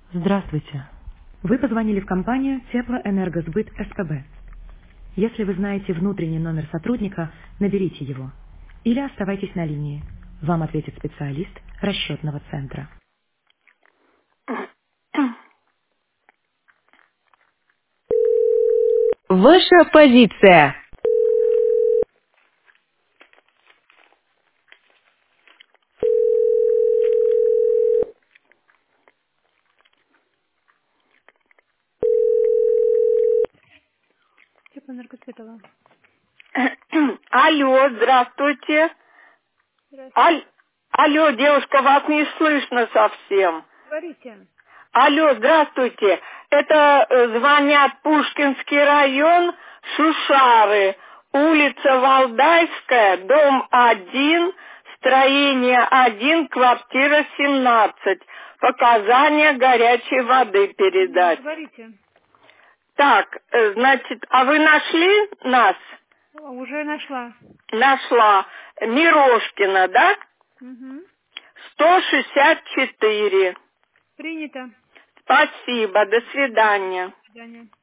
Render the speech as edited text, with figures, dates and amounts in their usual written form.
Здравствуйте. Вы позвонили в компанию Теплоэнергосбыт СПБ. Если вы знаете внутренний номер сотрудника, наберите его. Или оставайтесь на линии. Вам ответит специалист расчетного центра. Ваша позиция. Теплоэнергосбытова. Алло, здравствуйте. Здравствуйте. Алло, девушка, вас не слышно совсем. Говорите. Алло, здравствуйте. Это звонят Пушкинский район, Шушары, улица Валдайская, дом 1, строение 1, квартира 17. Показания горячей воды передать. Говорите. Так, значит, а вы нашли нас? Уже нашла. Нашла. Мирошкина, да? Угу. 164. Принято. Спасибо, до свидания. До свидания.